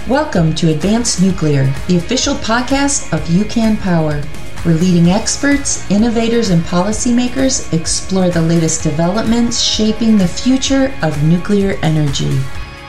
Welcome to Advanced Nuclear, the official podcast of UCAN Power, where leading experts, innovators, and policymakers explore the latest developments shaping the future of nuclear energy.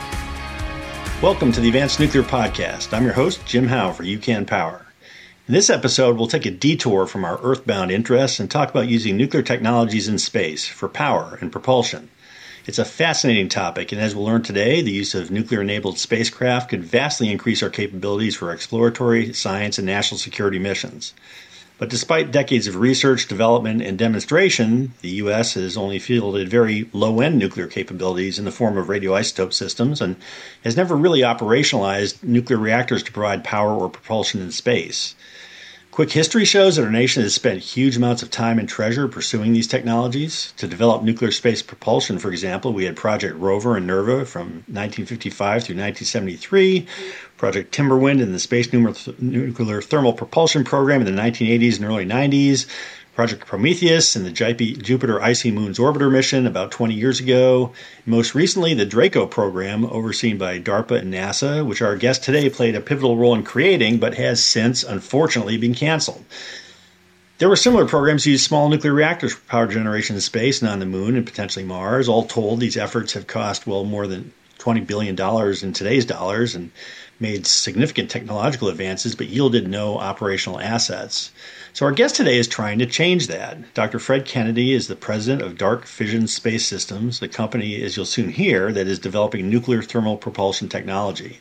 Welcome to the Advanced Nuclear Podcast. I'm your host, Jim Howe for UCAN Power. In this episode, we'll take a detour from our earthbound interests and talk about using nuclear technologies in space for power and propulsion. It's a fascinating topic, and as we'll learn today, the use of nuclear-enabled spacecraft could vastly increase our capabilities for exploratory, science, and national security missions. But despite decades of research, development, and demonstration, the U.S. has only fielded very low-end nuclear capabilities in the form of radioisotope systems and has never really operationalized nuclear reactors to provide power or propulsion in space. Quick history shows that our nation has spent huge amounts of time and treasure pursuing these technologies. To develop nuclear space propulsion, for example, we had Project Rover and NERVA from 1955 through 1973, Project Timberwind and the Space Nuclear Thermal Propulsion Program in the 1980s and early 90s, Project Prometheus and the Jupiter Icy Moons Orbiter mission about 20 years ago. Most recently, the Draco program, overseen by DARPA and NASA, which our guest today played a pivotal role in creating, but has since, unfortunately, been canceled. There were similar programs that used small nuclear reactors for power generation in space and on the moon and potentially Mars. All told, these efforts have cost well more than $20 billion in today's dollars and made significant technological advances, but yielded no operational assets. So our guest today is trying to change that. Dr. Fred Kennedy is the president of Dark Fission Space Systems, the company, as you'll soon hear, that is developing nuclear thermal propulsion technology.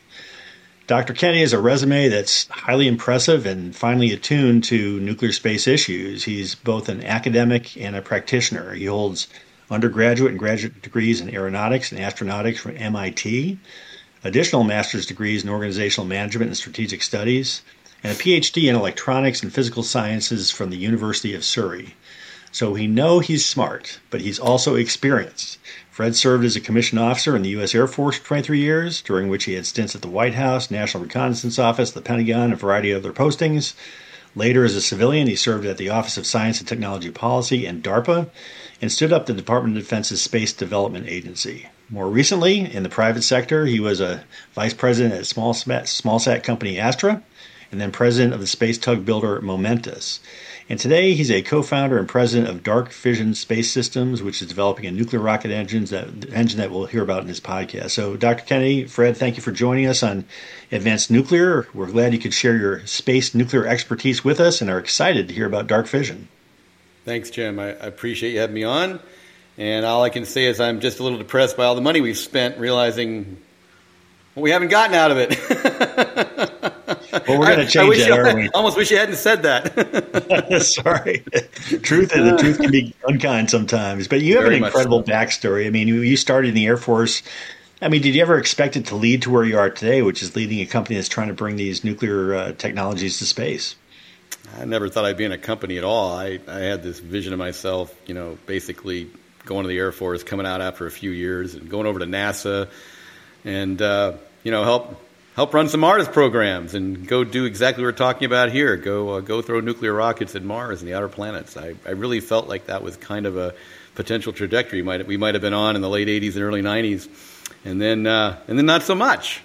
Dr. Kennedy has a resume that's highly impressive and finely attuned to nuclear space issues. He's both an academic and a practitioner. He holds undergraduate and graduate degrees in aeronautics and astronautics from MIT, additional master's degrees in organizational management and strategic studies, and a PhD in electronics and physical sciences from the University of Surrey. So we know he's smart, but he's also experienced. Fred served as a commissioned officer in the U.S. Air Force for 23 years, during which he had stints at the White House, National Reconnaissance Office, the Pentagon, and a variety of other postings. Later, as a civilian, he served at the Office of Science and Technology Policy and DARPA, and stood up the Department of Defense's Space Development Agency. More recently, in the private sector, he was a vice president at small-sat company Astra, and then president of the space tug builder Momentus. And today, he's a co-founder and president of Dark Fission Space Systems, which is developing a nuclear rocket engine that we'll hear about in this podcast. So, Dr. Kennedy, Fred, thank you for joining us on Advanced Nuclear. We're glad you could share your space nuclear expertise with us and are excited to hear about Dark Fission. Thanks, Jim. I appreciate you having me on. And all I can say is I'm just a little depressed by all the money we've spent realizing what we haven't gotten out of it. Well, we're going to change that, aren't we? I almost wish you hadn't said that. Sorry. The truth can be unkind sometimes. But you have an incredible backstory. I mean, you started in the Air Force. I mean, did you ever expect it to lead to where you are today, which is leading a company that's trying to bring these nuclear technologies to space? I never thought I'd be in a company at all. I had this vision of myself, basically going to the Air Force, coming out after a few years, and going over to NASA, and help run some Mars programs, and go do exactly what we're talking about here. Go throw nuclear rockets at Mars and the outer planets. I really felt like that was kind of a potential trajectory we might have been on in the late '80s and early '90s, and then not so much.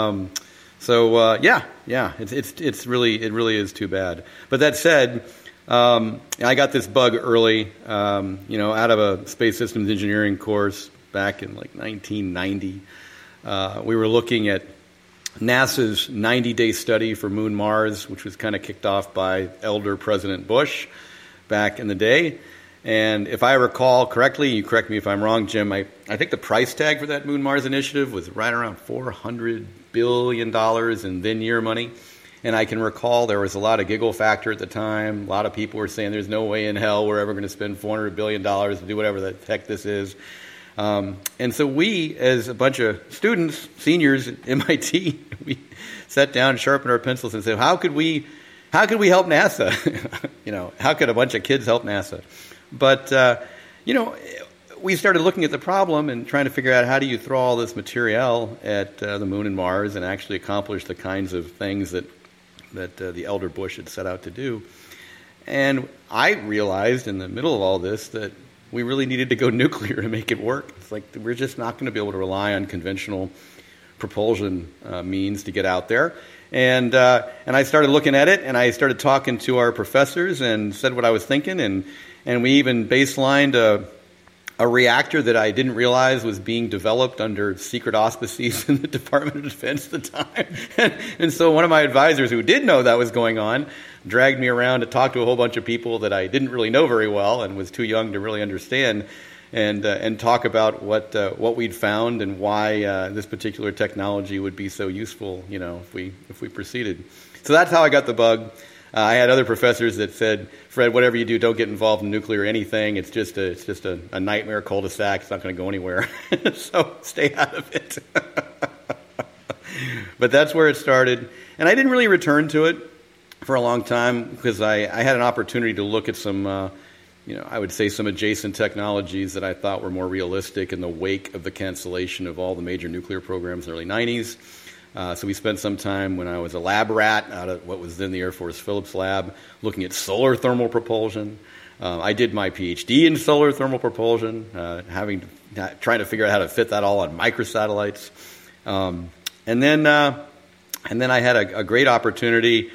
It really is too bad. But that said, I got this bug early, out of a space systems engineering course back in like 1990. We were looking at NASA's 90-day study for Moon Mars, which was kind of kicked off by elder President Bush back in the day. And if I recall correctly, you correct me if I'm wrong, Jim, I think the price tag for that Moon Mars initiative was right around $400 billion in then-year money. And I can recall there was a lot of giggle factor at the time. A lot of people were saying there's no way in hell we're ever going to spend $400 billion to do whatever the heck this is. And so we, as a bunch of students, seniors at MIT, we sat down, sharpened our pencils, and said, how could we help NASA? How could a bunch of kids help NASA? But, we started looking at the problem and trying to figure out how do you throw all this material at the moon and Mars and actually accomplish the kinds of things that the elder Bush had set out to do. And I realized in the middle of all this that we really needed to go nuclear to make it work. It's like we're just not going to be able to rely on conventional propulsion means to get out there. And I started looking at it, and I started talking to our professors and said what I was thinking, and we even baselined a reactor that I didn't realize was being developed under secret auspices in the Department of Defense at the time. And so one of my advisors who did know that was going on dragged me around to talk to a whole bunch of people that I didn't really know very well and was too young to really understand, and talk about what we'd found and why this particular technology would be so useful, if we proceeded. So that's how I got the bug. I had other professors that said, Fred, whatever you do, don't get involved in nuclear anything. It's just a nightmare cul-de-sac. It's not going to go anywhere. So stay out of it. But that's where it started. And I didn't really return to it for a long time because I had an opportunity to look at some, I would say some adjacent technologies that I thought were more realistic in the wake of the cancellation of all the major nuclear programs in the early 90s. So we spent some time when I was a lab rat out of what was then the Air Force Phillips Lab looking at solar thermal propulsion. I did my PhD in solar thermal propulsion, trying to figure out how to fit that all on microsatellites. And then I had a great opportunity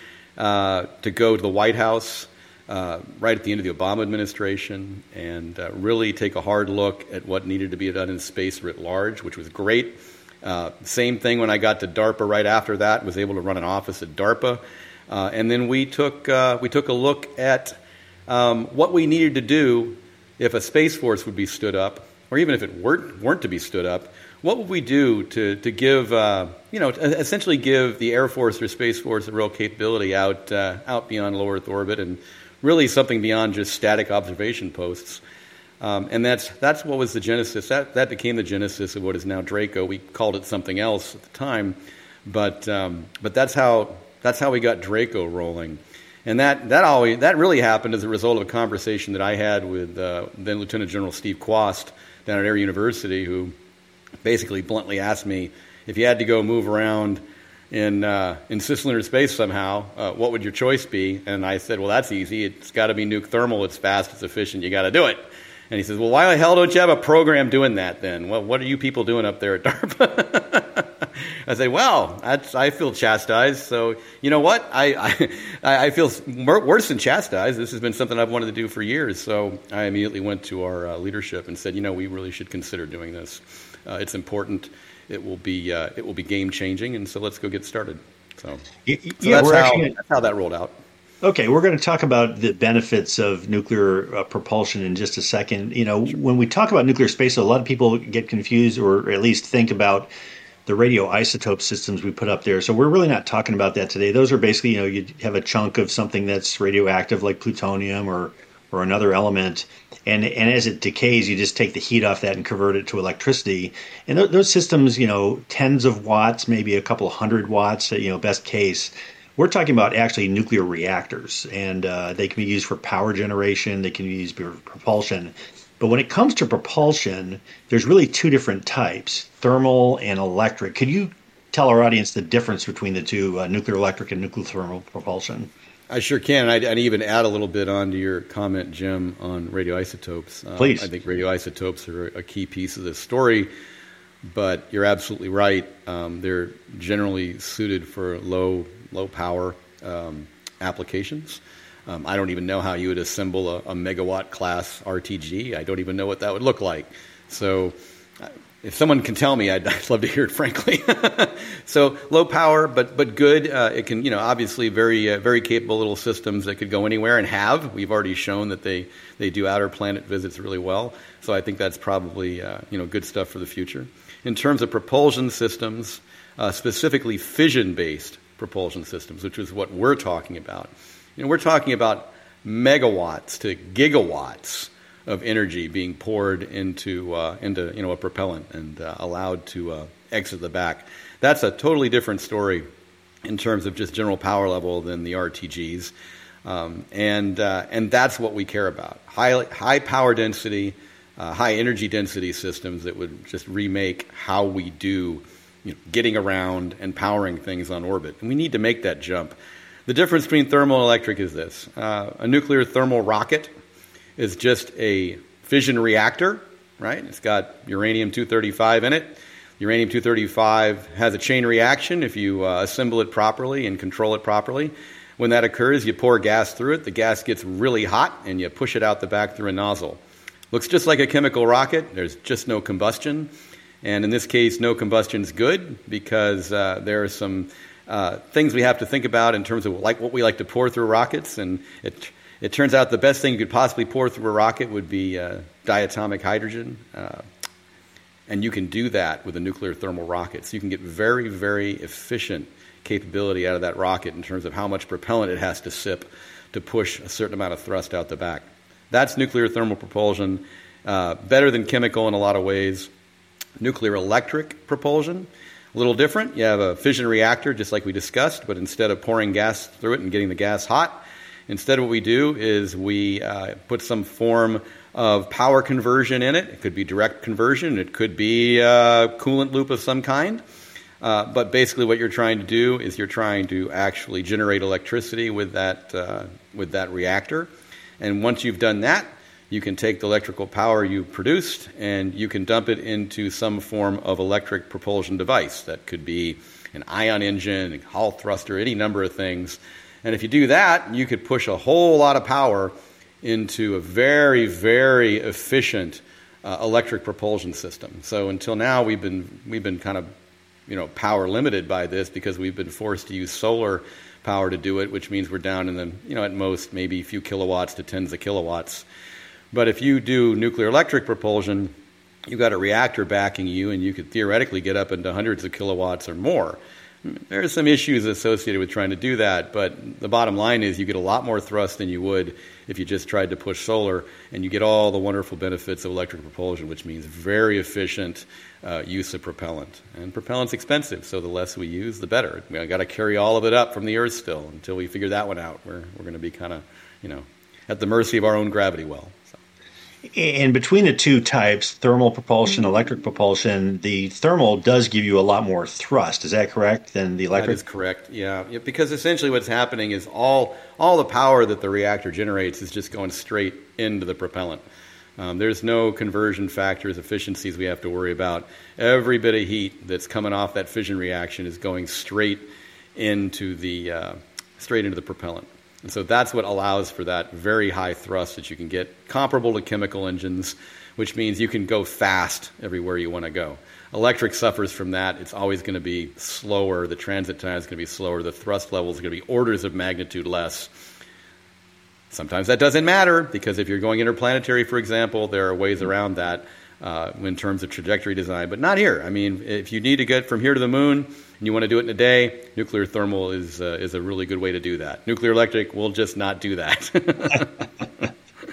to go to the White House right at the end of the Obama administration and really take a hard look at what needed to be done in space writ large, which was great. Same thing when I got to DARPA right after that, was able to run an office at DARPA. And then we took a look at what we needed to do if a Space Force would be stood up, or even if it weren't to be stood up. What would we do to give, essentially give the Air Force or Space Force a real capability out beyond low Earth orbit and really something beyond just static observation posts? And that's what was the genesis. That became the genesis of what is now Draco. We called it something else at the time, but that's how we got Draco rolling. And that really happened as a result of a conversation that I had with then Lieutenant General Steve Quast down at Air University, who basically bluntly asked me, if you had to go move around in cislunar space somehow, what would your choice be? And I said, well, that's easy. It's got to be nuke thermal. It's fast. It's efficient. You got to do it. And he says, well, why the hell don't you have a program doing that then? Well, what are you people doing up there at DARPA? I say, well, I feel chastised. So you know what? I feel worse than chastised. This has been something I've wanted to do for years. So I immediately went to our leadership and said, we really should consider doing this. It's important. It will be game changing. And so let's go get started. So that's how that rolled out. Okay, we're going to talk about the benefits of nuclear propulsion in just a second. When we talk about nuclear space, a lot of people get confused or at least think about the radioisotope systems we put up there. So we're really not talking about that today. Those are basically, you have a chunk of something that's radioactive like plutonium or another element. And as it decays, you just take the heat off that and convert it to electricity. And those systems, tens of watts, maybe a couple 100 watts, best case. We're talking about actually nuclear reactors, and they can be used for power generation. They can be used for propulsion. But when it comes to propulsion, there's really two different types, thermal and electric. Could you tell our audience the difference between the two, nuclear electric and nuclear thermal propulsion? I sure can. I'd even add a little bit onto your comment, Jim, on radioisotopes. Please. I think radioisotopes are a key piece of this story. But you're absolutely right. They're generally suited for low power applications. I don't even know how you would assemble a megawatt class RTG. I don't even know what that would look like. So if someone can tell me, I'd love to hear it, frankly. So low power, but good. It can, obviously very capable little systems that could go anywhere and have. We've already shown that they do outer planet visits really well. So I think that's probably, good stuff for the future. In terms of propulsion systems, specifically fission-based propulsion systems, which is what we're talking about. We're talking about megawatts to gigawatts of energy being poured into a propellant and allowed to exit the back. That's a totally different story in terms of just general power level than the RTGs, and that's what we care about: high power density, high energy density systems that would just remake how we do getting around and powering things on orbit. And we need to make that jump. The difference between thermal and electric is this. A nuclear thermal rocket is just a fission reactor, right? It's got uranium-235 in it. Uranium-235 has a chain reaction if you assemble it properly and control it properly. When that occurs, you pour gas through it. The gas gets really hot, and you push it out the back through a nozzle. Looks just like a chemical rocket. There's just no combustion. And in this case, no combustion is good because there are some things we have to think about in terms of what we like to pour through rockets. And it turns out the best thing you could possibly pour through a rocket would be diatomic hydrogen. And you can do that with a nuclear thermal rocket. So you can get very, very efficient capability out of that rocket in terms of how much propellant it has to sip to push a certain amount of thrust out the back. That's nuclear thermal propulsion, better than chemical in a lot of ways. Nuclear electric propulsion, a little different. You have a fission reactor, just like we discussed, but instead of pouring gas through it and getting the gas hot, instead what we do is we put some form of power conversion in it. It could be direct conversion. It could be a coolant loop of some kind. But basically what you're trying to do is you're trying to actually generate electricity with that reactor. And once you've done that, you can take the electrical power you produced and you can dump it into some form of electric propulsion device. That could be an ion engine, a Hall thruster, any number of things. And if you do that, you could push a whole lot of power into a very, very efficient electric propulsion system. So until now, we've been kind of power limited by this because we've been forced to use solar power to do it, which means we're down in the at most maybe a few kilowatts to tens of kilowatts. But if you do nuclear electric propulsion, you've got a reactor backing you, and you could theoretically get up into hundreds of kilowatts or more. There are some issues associated with trying to do that, but the bottom line is you get a lot more thrust than you would if you just tried to push solar, and you get all the wonderful benefits of electric propulsion, which means very efficient use of propellant. And propellant's expensive, so the less we use, the better. We've got to carry all of it up from the Earth still until we figure that one out. We're going to be kind of, at the mercy of our own gravity well. And between the two types, thermal propulsion, electric propulsion, the thermal does give you a lot more thrust. Is that correct than the electric? That is correct, yeah. Because essentially what's happening is all the power that the reactor generates is just going straight into the propellant. There's no conversion factors, efficiencies we have to worry about. Every bit of heat that's coming off that fission reaction is going straight into the propellant. And so that's what allows for that very high thrust that you can get, comparable to chemical engines, which means you can go fast everywhere you want to go. Electric suffers from that. It's always going to be slower. The transit time is going to be slower. The thrust level is going to be orders of magnitude less. Sometimes that doesn't matter, because if you're going interplanetary, for example, there are ways around that in terms of trajectory design, but not here. I mean, if you need to get from here to the moon and you want to do it in a day, nuclear thermal is a really good way to do that. Nuclear electric will just not do that.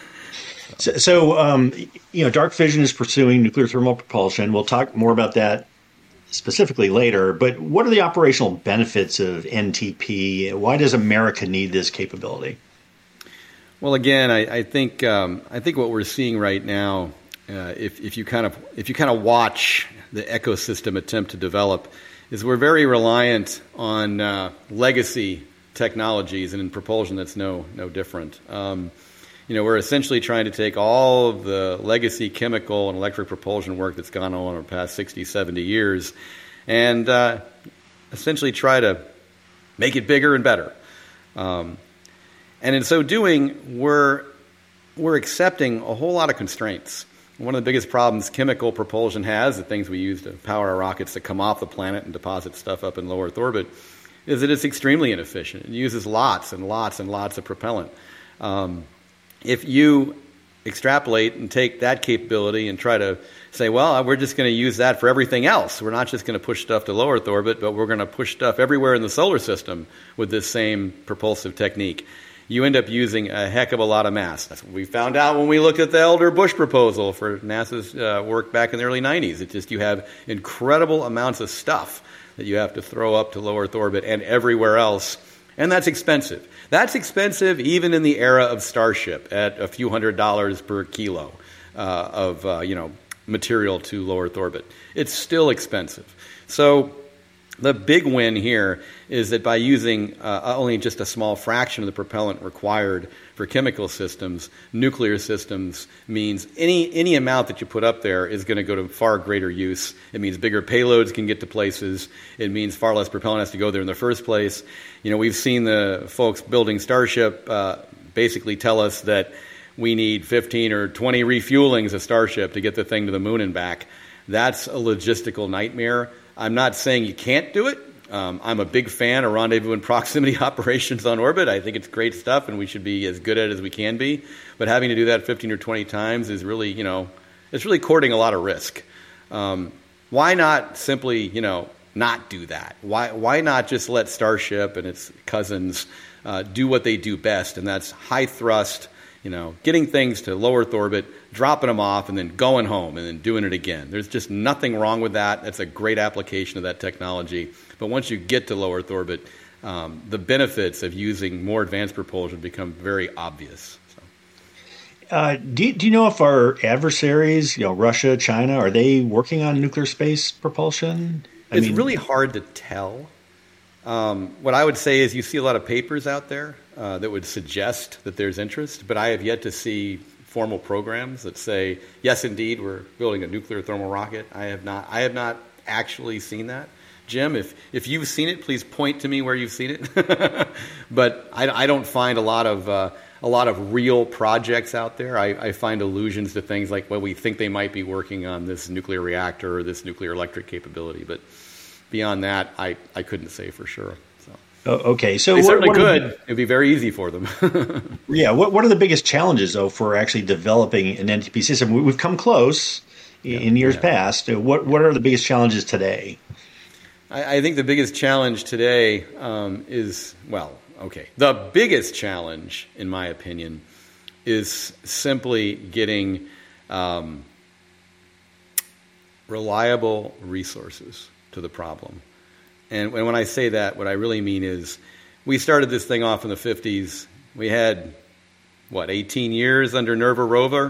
So, Dark Fission is pursuing nuclear thermal propulsion. We'll talk more about that specifically later, but what are the operational benefits of NTP? Why does America need this capability? Well, again, I think what we're seeing right now, if you kind of watch the ecosystem attempt to develop, is we're very reliant on legacy technologies, and in propulsion that's no different. We're essentially trying to take all of the legacy chemical and electric propulsion work that's gone on over the past 60, 70 years and essentially try to make it bigger and better. And in so doing, we're accepting a whole lot of constraints. One of the biggest problems chemical propulsion has, the things we use to power our rockets to come off the planet and deposit stuff up in low Earth orbit, is that it's extremely inefficient. It uses lots and lots and lots of propellant. If you extrapolate and take that capability and try to say, well, we're just going to use that for everything else. We're not just going to push stuff to low Earth orbit, but we're going to push stuff everywhere in the solar system with this same propulsive technique. You end up using a heck of a lot of mass. That's what we found out when we looked at the Elder Bush proposal for NASA's work back in the early 90s. It's just you have incredible amounts of stuff that you have to throw up to low Earth orbit and everywhere else, and that's expensive. That's expensive even in the era of Starship at a few $100s per kilo of material to low Earth orbit. It's still expensive. So The big win here is that by using only just a small fraction of the propellant required for chemical systems, nuclear systems means any amount that you put up there is going to go to far greater use. It means bigger payloads can get to places. It means far less propellant has to go there in the first place. We've seen the folks building Starship basically tell us that we need 15 or 20 refuelings of Starship to get the thing to the moon and back. That's a logistical nightmare. I'm not saying you can't do it. I'm a big fan of rendezvous and proximity operations on orbit. I think it's great stuff, and we should be as good at it as we can be. But having to do that 15 or 20 times is really, it's really courting a lot of risk. Why not simply, not do that? Why not just let Starship and its cousins do what they do best, and that's high thrust, getting things to low Earth orbit, dropping them off, and then going home, and then doing it again. There's just nothing wrong with that. That's a great application of that technology. But once you get to low Earth orbit, the benefits of using more advanced propulsion become very obvious. Do you know if our adversaries, Russia, China, are they working on nuclear space propulsion? It's really hard to tell. What I would say is you see a lot of papers out there that would suggest that there's interest, but I have yet to see formal programs that say, yes, indeed, we're building a nuclear thermal rocket. I have not actually seen that. Jim, if you've seen it, please point to me where you've seen it. But I don't find a lot of real projects out there. I find allusions to things like, well, we think they might be working on this nuclear reactor or this nuclear electric capability, but beyond that, I couldn't say for sure. Okay, so they certainly could. It'd be very easy for them. Yeah, what are the biggest challenges, though, for actually developing an NTP system? We've come close in years past. What are the biggest challenges today? I think the biggest challenge today the biggest challenge, in my opinion, is simply getting reliable resources to the problem. And when I say that, what I really mean is we started this thing off in the 50s. We had, 18 years under Nerva rover?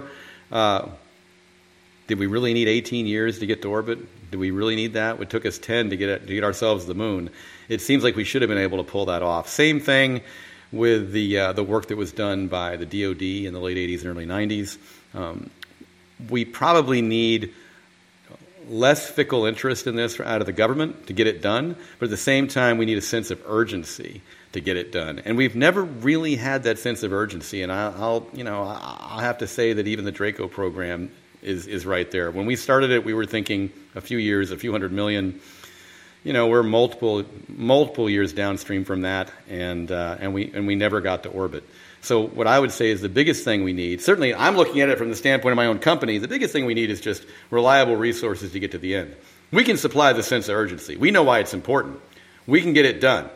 Did we really need 18 years to get to orbit? Did we really need that? It took us 10 to get ourselves to the moon. It seems like we should have been able to pull that off. Same thing with the work that was done by the DoD in the late 80s and early 90s. We probably need less fickle interest in this out of the government to get it done, but at the same time, we need a sense of urgency to get it done. And we've never really had that sense of urgency. And I'll have to say that even the Draco program is right there. When we started it, we were thinking a few years, a few $100 million. We're multiple years downstream from that, and we never got to orbit. So what I would say is the biggest thing we need, certainly I'm looking at it from the standpoint of my own company, the biggest thing we need is just reliable resources to get to the end. We can supply the sense of urgency. We know why it's important. We can get it done.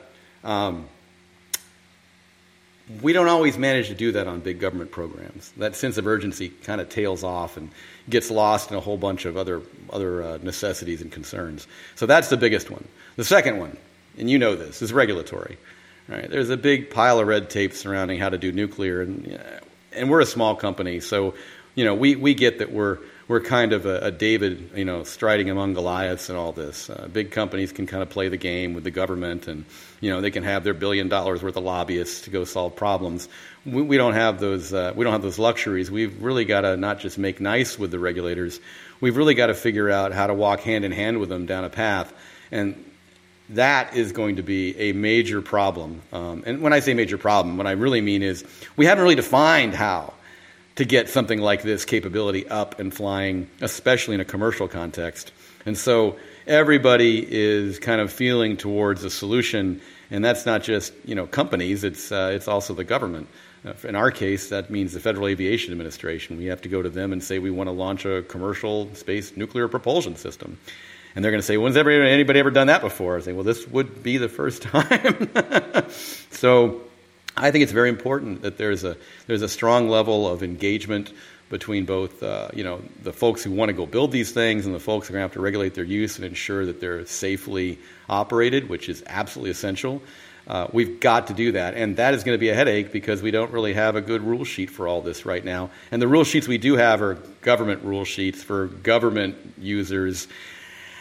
We don't always manage to do that on big government programs. That sense of urgency kind of tails off and gets lost in a whole bunch of other necessities and concerns. So that's the biggest one. The second one, and you know this, is regulatory. Right? There's a big pile of red tape surrounding how to do nuclear, and we're a small company, so we get that we're kind of a David, striding among Goliaths and all this. Big companies can kind of play the game with the government, and they can have their $1 billion worth of lobbyists to go solve problems. We don't have those. We don't have those luxuries. We've really got to not just make nice with the regulators. We've really got to figure out how to walk hand in hand with them down a path, and that is going to be a major problem. And when I say major problem, what I really mean is we haven't really defined how to get something like this capability up and flying, especially in a commercial context. And so everybody is kind of feeling towards a solution, and that's not just companies, it's also the government. In our case, that means the Federal Aviation Administration. We have to go to them and say we want to launch a commercial space nuclear propulsion system. And they're going to say, when's anybody ever done that before? I say, well, this would be the first time. So I think it's very important that there's a strong level of engagement between both the folks who want to go build these things and the folks who are going to have to regulate their use and ensure that they're safely operated, which is absolutely essential. We've got to do that, and that is going to be a headache because we don't really have a good rule sheet for all this right now. And the rule sheets we do have are government rule sheets for government users.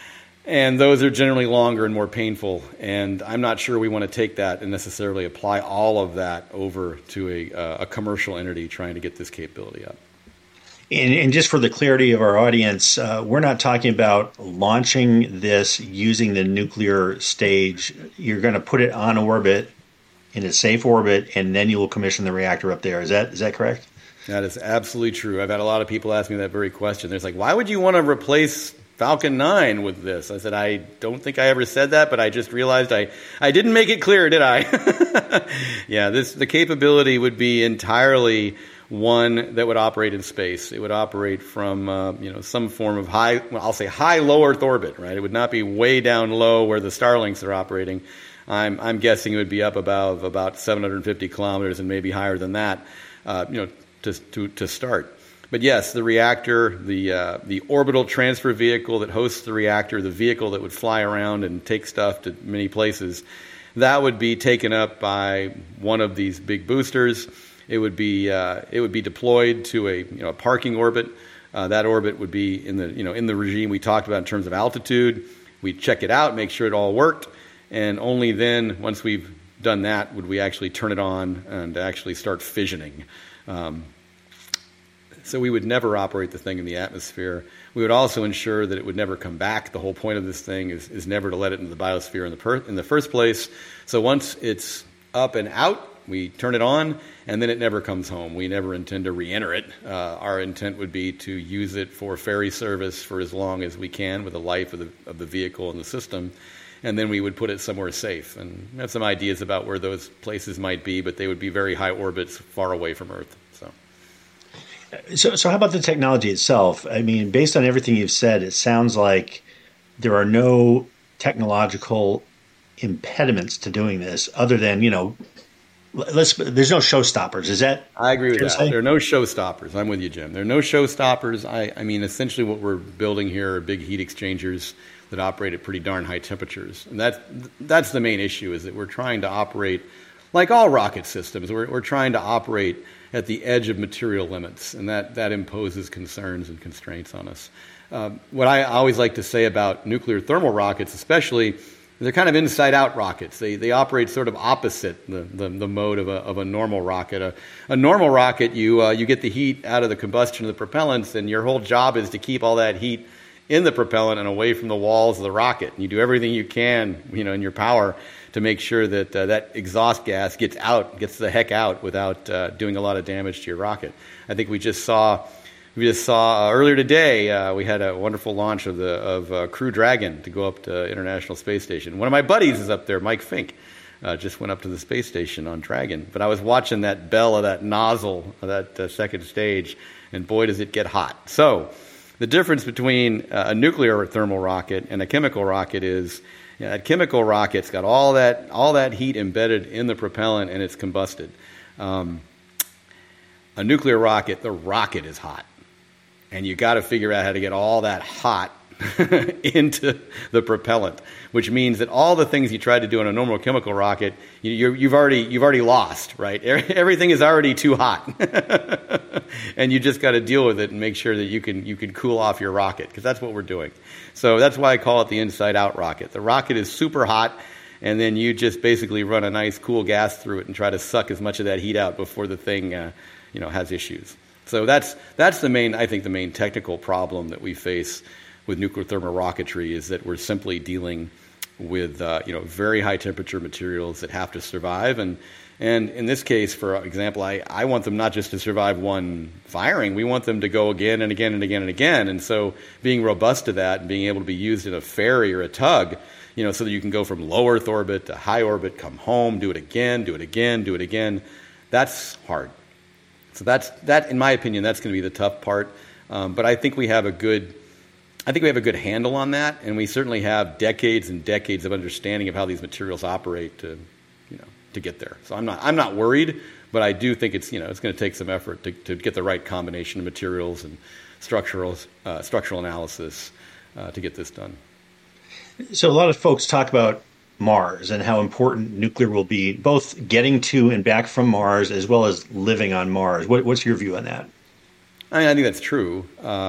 And those are generally longer and more painful. And I'm not sure we want to take that and necessarily apply all of that over to a commercial entity trying to get this capability up. And just for the clarity of our audience, we're not talking about launching this using the nuclear stage. You're going to put it on orbit, in a safe orbit, and then you will commission the reactor up there. Is that correct? That is absolutely true. I've had a lot of people ask me that very question. They're like, why would you want to replace Falcon 9 with this? I said, I don't think I ever said that, but I just realized I didn't make it clear, did I? Yeah, the capability would be entirely one that would operate in space. It would operate from some form of high low Earth orbit, right? It would not be way down low where the Starlinks are operating. I'm guessing it would be up about 750 kilometers and maybe higher than that, to start. But yes, the reactor, the orbital transfer vehicle that hosts the reactor, the vehicle that would fly around and take stuff to many places, that would be taken up by one of these big boosters. It would be deployed to a parking orbit. That orbit would be in the regime we talked about in terms of altitude. We'd check it out, make sure it all worked, and only then, once we've done that, would we actually turn it on and actually start fissioning. So we would never operate the thing in the atmosphere. We would also ensure that it would never come back. The whole point of this thing is never to let it into the biosphere in the first place. So once it's up and out, we turn it on, and then it never comes home. We never intend to re-enter it. Our intent would be to use it for ferry service for as long as we can with the life of the vehicle and the system, and then we would put it somewhere safe. And we have some ideas about where those places might be, but they would be very high orbits far away from Earth. So how about the technology itself? I mean, based on everything you've said, it sounds like there are no technological impediments to doing this other than, there's no showstoppers. Is that? I agree with that. There are no showstoppers. I'm with you, Jim. There are no showstoppers. I mean, essentially what we're building here are big heat exchangers that operate at pretty darn high temperatures. And that's the main issue, is that we're trying to operate like all rocket systems. We're trying to operate at the edge of material limits, and that imposes concerns and constraints on us. What I always like to say about nuclear thermal rockets, especially, they're kind of inside-out rockets. They operate sort of opposite the mode of a normal rocket. A normal rocket, you get the heat out of the combustion of the propellants, and your whole job is to keep all that heat in the propellant and away from the walls of the rocket. And you do everything you can, in your power, to make sure that that exhaust gas gets the heck out without doing a lot of damage to your rocket. I think we just saw earlier today, we had a wonderful launch of Crew Dragon to go up to International Space Station. One of my buddies is up there, Mike Fink, just went up to the space station on Dragon. But I was watching that bell of that nozzle of that second stage, and boy, does it get hot. So the difference between a nuclear thermal rocket and a chemical rocket is, that chemical rocket's got all that heat embedded in the propellant, and it's combusted. A nuclear rocket, the rocket is hot, and you got to figure out how to get all that hot into the propellant, which means that all the things you try to do on a normal chemical rocket, you've already lost, right? Everything is already too hot, and you just got to deal with it and make sure that you can cool off your rocket, because that's what we're doing. So that's why I call it the inside-out rocket. The rocket is super hot, and then you just basically run a nice cool gas through it and try to suck as much of that heat out before the thing has issues. So that's the main technical problem that we face with nuclear thermal rocketry, is that we're simply dealing with very high temperature materials that have to survive, and in this case, for example, I want them not just to survive one firing, we want them to go again and again and again and again. And so being robust to that and being able to be used in a ferry or a tug, so that you can go from low Earth orbit to high orbit, come home, do it again, that's hard. So that, in my opinion, that's going to be the tough part. But I think we have a good handle on that, and we certainly have decades and decades of understanding of how these materials operate to get there. So I'm not worried, but I do think it's going to take some effort to get the right combination of materials and structural analysis to get this done. So a lot of folks talk about Mars and how important nuclear will be, both getting to and back from Mars as well as living on Mars. What's your view on that? I mean, I think that's true.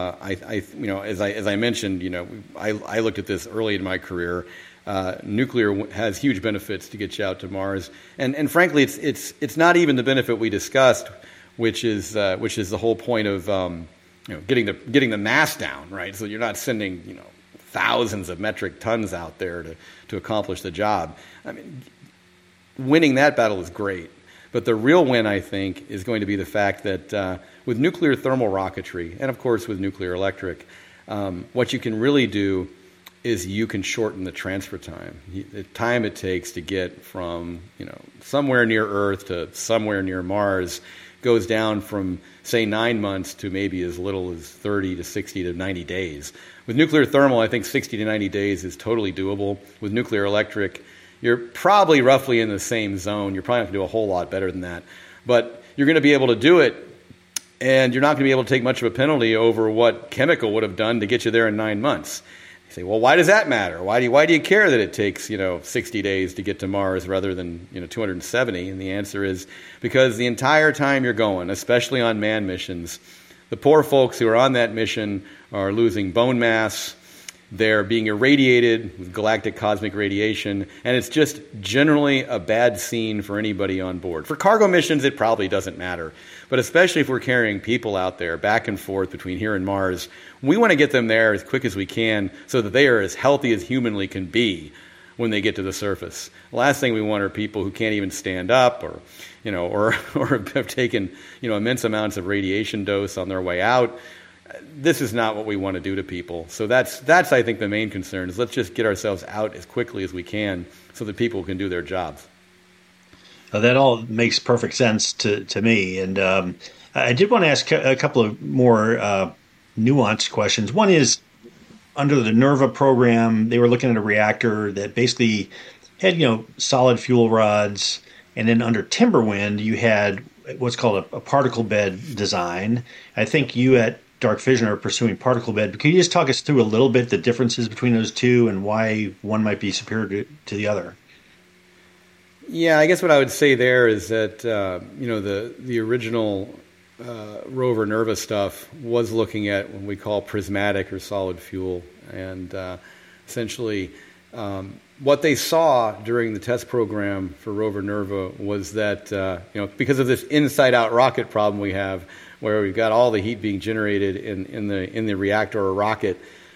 As I mentioned, I looked at this early in my career. Nuclear has huge benefits to get you out to Mars, and frankly, it's not even the benefit we discussed, which is the whole point of getting the mass down, right? So you're not sending thousands of metric tons out there to accomplish the job. I mean, winning that battle is great. But the real win, I think, is going to be the fact that with nuclear thermal rocketry, and of course with nuclear electric, what you can really do is you can shorten the transfer time. The time it takes to get from somewhere near Earth to somewhere near Mars goes down from, say, 9 months to maybe as little as 30 to 60 to 90 days. With nuclear thermal, I think 60 to 90 days is totally doable. With nuclear electric, you're probably roughly in the same zone. You're probably not going to do a whole lot better than that. But you're going to be able to do it, and you're not going to be able to take much of a penalty over what chemical would have done to get you there in 9 months. You say, well, why does that matter? Why do you care that it takes 60 days to get to Mars rather than 270? And the answer is because the entire time you're going, especially on manned missions, the poor folks who are on that mission are losing bone mass. They're being irradiated with galactic cosmic radiation, and it's just generally a bad scene for anybody on board. For cargo missions, it probably doesn't matter, but especially if we're carrying people out there back and forth between here and Mars, we want to get them there as quick as we can so that they are as healthy as humanly can be when they get to the surface. The last thing we want are people who can't even stand up or have taken immense amounts of radiation dose on their way out. This is not what we want to do to people. So that's I think the main concern is let's just get ourselves out as quickly as we can so that people can do their jobs. That all makes perfect sense to me. And I did want to ask a couple of more nuanced questions. One is, under the NERVA program, they were looking at a reactor that basically had solid fuel rods, and then under Timberwind you had what's called a particle bed design. I think you at Dark Fission are pursuing particle bed. But can you just talk us through a little bit the differences between those two and why one might be superior to the other? Yeah, I guess what I would say there is that the original rover NERVA stuff was looking at what we call prismatic or solid fuel, and essentially what they saw during the test program for rover NERVA was that because of this inside-out rocket problem we have, where we've got all the heat being generated in the reactor or rocket,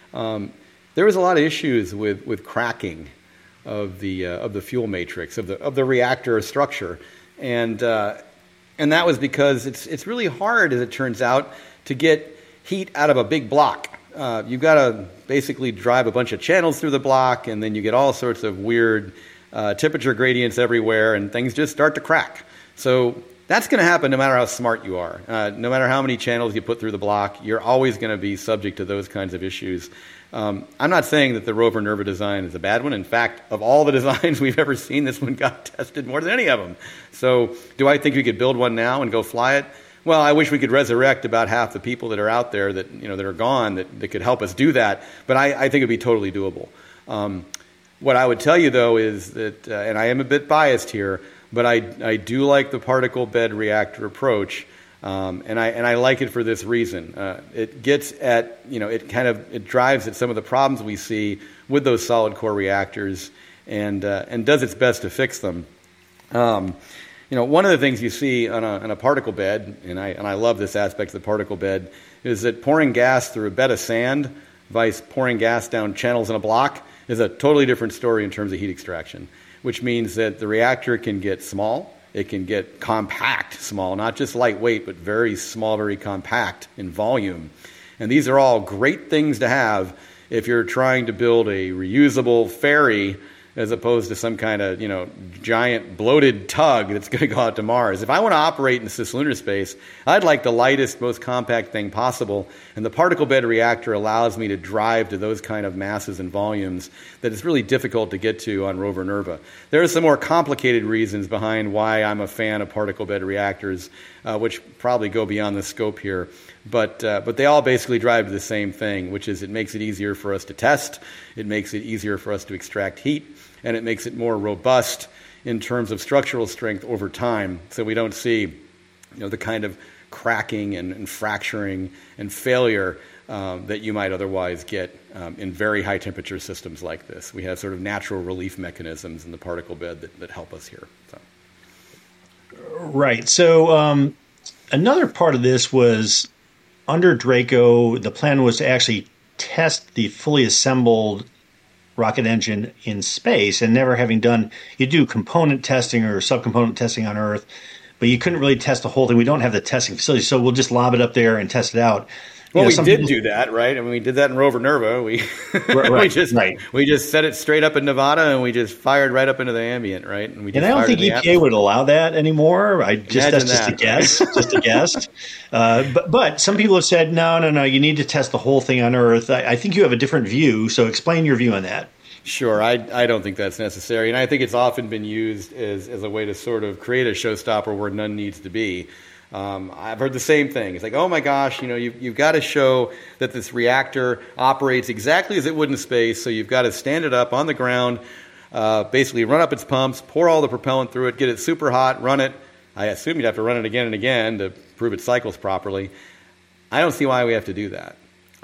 there was a lot of issues with cracking of the fuel matrix of the reactor structure, and that was because it's really hard, as it turns out, to get heat out of a big block. You've got to basically drive a bunch of channels through the block, and then you get all sorts of weird temperature gradients everywhere, and things just start to crack. So that's going to happen no matter how smart you are. No matter how many channels you put through the block, you're always going to be subject to those kinds of issues. I'm not saying that the rover NERVA design is a bad one. In fact, of all the designs we've ever seen, this one got tested more than any of them. So do I think we could build one now and go fly it? Well, I wish we could resurrect about half the people that are out there that that are gone that could help us do that. But I think it would be totally doable. What I would tell you, though, is that, and I am a bit biased here, but I do like the particle bed reactor approach, and I like it for this reason. It gets at it drives at some of the problems we see with those solid core reactors, and does its best to fix them. One of the things you see on a particle bed, and I love this aspect of the particle bed, is that pouring gas through a bed of sand vice pouring gas down channels in a block is a totally different story in terms of heat extraction, which means that the reactor can get small, it can get compact small, not just lightweight, but very small, very compact in volume. And these are all great things to have if you're trying to build a reusable ferry as opposed to some kind of, giant bloated tug that's going to go out to Mars. If I want to operate in cislunar space, I'd like the lightest, most compact thing possible, and the particle bed reactor allows me to drive to those kind of masses and volumes that it's really difficult to get to on rover NERVA. There are some more complicated reasons behind why I'm a fan of particle bed reactors, which probably go beyond the scope here. But they all basically drive to the same thing, which is it makes it easier for us to test, it makes it easier for us to extract heat, and it makes it more robust in terms of structural strength over time, so we don't see the kind of cracking and fracturing and failure that you might otherwise get in very high temperature systems like this. We have sort of natural relief mechanisms in the particle bed that help us here. So. Right. So another part of this was under Draco, the plan was to actually test the fully assembled rocket engine in space, and never having done, you do component testing or subcomponent testing on Earth, but you couldn't really test the whole thing. We don't have the testing facility, so we'll just lob it up there and test it out. Well, we did do that, right? I mean, we did that in Rover Nerva. We just set it straight up in Nevada, and we just fired right up into the ambient, right? And I don't think EPA would allow that anymore. That's just a guess, just a guess. But some people have said, no, you need to test the whole thing on Earth. I think you have a different view, so explain your view on that. Sure, I don't think that's necessary, and I think it's often been used as a way to sort of create a showstopper where none needs to be. I've heard the same thing. It's like, oh my gosh, you've got to show that this reactor operates exactly as it would in space, so you've got to stand it up on the ground, basically run up its pumps, pour all the propellant through it, get it super hot, run it. I assume you'd have to run it again and again to prove it cycles properly. I don't see why we have to do that.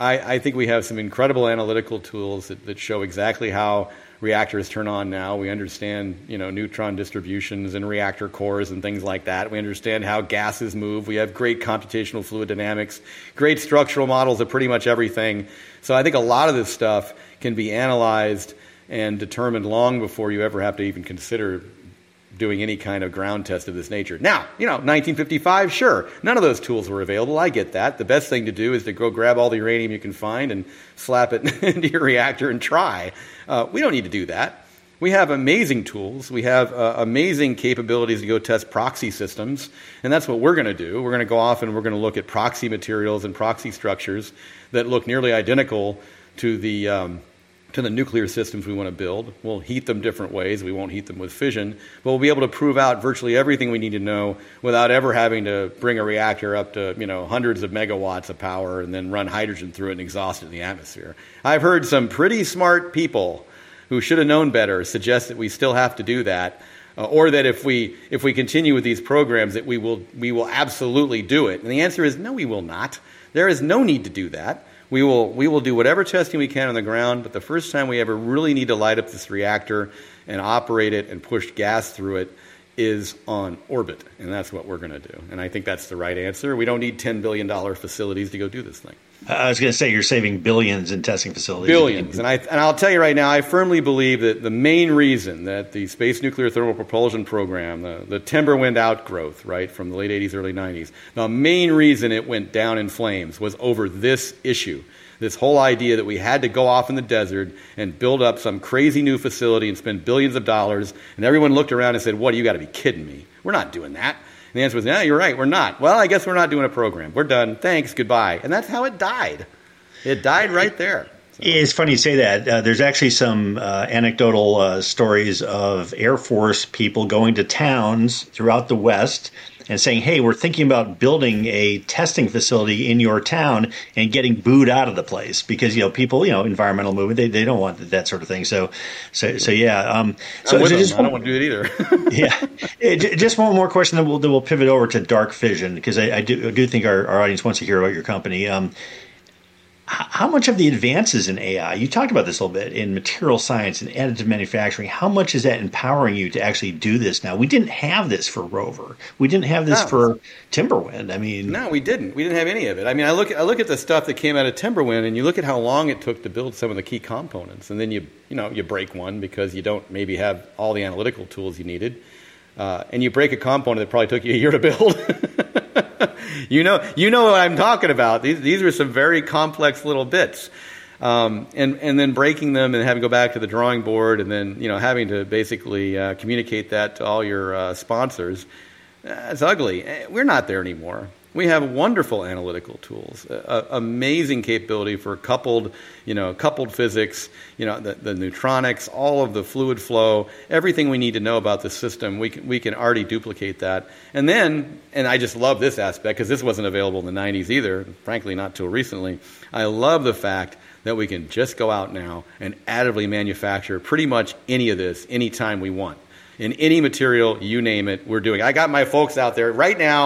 I think we have some incredible analytical tools that show exactly how reactors turn on now. We understand, neutron distributions and reactor cores and things like that. We understand how gases move. We have great computational fluid dynamics, great structural models of pretty much everything. So I think a lot of this stuff can be analyzed and determined long before you ever have to even consider doing any kind of ground test of this nature. Now, 1955, sure, none of those tools were available. I get that. The best thing to do is to go grab all the uranium you can find and slap it into your reactor and try. We don't need to do that. We have amazing tools. We have amazing capabilities to go test proxy systems, and that's what we're going to do. We're going to go off and we're going to look at proxy materials and proxy structures that look nearly identical to the nuclear systems we want to build. We'll heat them different ways. We won't heat them with fission, but we'll be able to prove out virtually everything we need to know without ever having to bring a reactor up to, hundreds of megawatts of power and then run hydrogen through it and exhaust it in the atmosphere. I've heard some pretty smart people who should have known better suggest that we still have to do that, or that if we continue with these programs that we will absolutely do it. And the answer is no, we will not. There is no need to do that. We will do whatever testing we can on the ground, but the first time we ever really need to light up this reactor and operate it and push gas through it is on orbit, and that's what we're going to do. And I think that's the right answer. We don't need $10 billion facilities to go do this thing. I was going to say you're saving billions in testing facilities. Billions. And I'll tell you right now, I firmly believe that the main reason that the Space Nuclear Thermal Propulsion Program, the Timberwind outgrowth, right, from the late 80s, early 90s, the main reason it went down in flames was over this issue. This whole idea that we had to go off in the desert and build up some crazy new facility and spend billions of dollars, and everyone looked around and said, what, you got to be kidding me. We're not doing that. And the answer was, yeah, you're right, we're not. Well, I guess we're not doing a program. We're done. Thanks, goodbye. And that's how it died. It died right there. So. It's funny you say that. There's actually some anecdotal stories of Air Force people going to towns throughout the West and saying, hey, we're thinking about building a testing facility in your town, and getting booed out of the place because, people, environmental movement, they don't want that sort of thing. So yeah. I don't want to do it either. Yeah. Just one more question, then we'll pivot over to dark fission, because I do think our audience wants to hear about your company. How much of the advances in AI, you talked about this a little bit, in material science and additive manufacturing, how much is that empowering you to actually do this now? We didn't have this for Rover. We didn't have this for Timberwind. No, we didn't. We didn't have any of it. I look at the stuff that came out of Timberwind, and you look at how long it took to build some of the key components, and then you break one because you don't maybe have all the analytical tools you needed, and you break a component that probably took you a year to build. You know what I'm talking about. These are some very complex little bits, and then breaking them and having to go back to the drawing board, and then having to basically communicate that to all your sponsors. It's ugly. We're not there anymore. We have wonderful analytical tools, amazing capability for coupled physics, the neutronics, all of the fluid flow, everything we need to know about the system. We can already duplicate that. And I just love this aspect because this wasn't available in the 90s either, frankly, not till recently. I love the fact that we can just go out now and additively manufacture pretty much any of this anytime we want. In any material, you name it, we're doing. I got my folks out there right now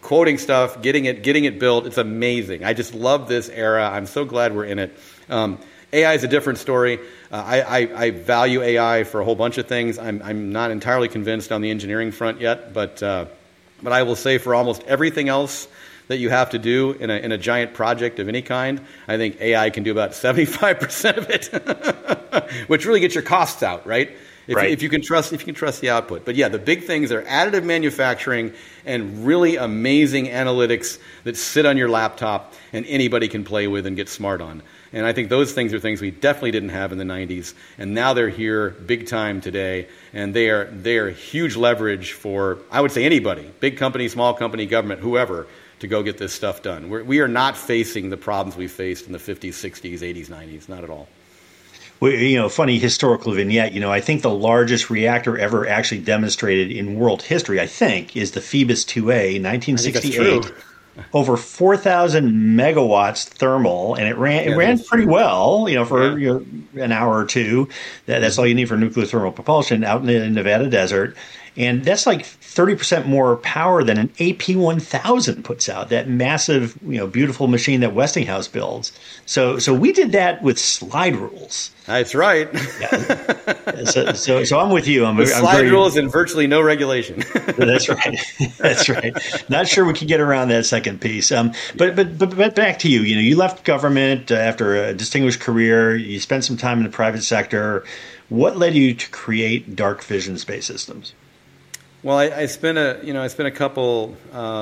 quoting stuff, getting it built. It's amazing. I just love this era. I'm so glad we're in it. AI is a different story. I value AI for a whole bunch of things. I'm not entirely convinced on the engineering front yet, but I will say for almost everything else that you have to do in a giant project of any kind, I think AI can do about 75% of it, which really gets your costs out, right? If you can trust the output. But yeah, the big things are additive manufacturing and really amazing analytics that sit on your laptop and anybody can play with and get smart on. And I think those things are things we definitely didn't have in the 90s, and now they're here big time today, and they are huge leverage for, I would say, anybody, big company, small company, government, whoever, to go get this stuff done. We are not facing the problems we faced in the 50s, 60s, 80s, 90s, not at all. Well, funny historical vignette, I think the largest reactor ever actually demonstrated in world history, I think, is the Phoebus 2A, 1968. Over 4,000 megawatts thermal, and it ran pretty well, for an hour or two. That's all you need for nuclear thermal propulsion out in the Nevada desert. And that's like 30% more power than an AP1000 puts out, that massive, beautiful machine that Westinghouse builds. So we did that with slide rules. That's right. Yeah. So I'm with you. Slide rules and virtually no regulation. That's right. That's right. Not sure we can get around that second piece. But back to you. You left government after a distinguished career. You spent some time in the private sector. What led you to create Dark Vision Space Systems? Well, I spent a couple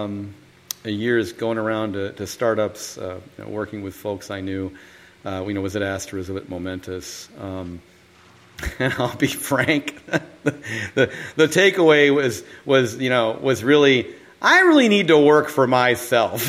years going around to startups, working with folks I knew. Was at Astra, was at Momentus, and I'll be frank, the takeaway was really, I really need to work for myself.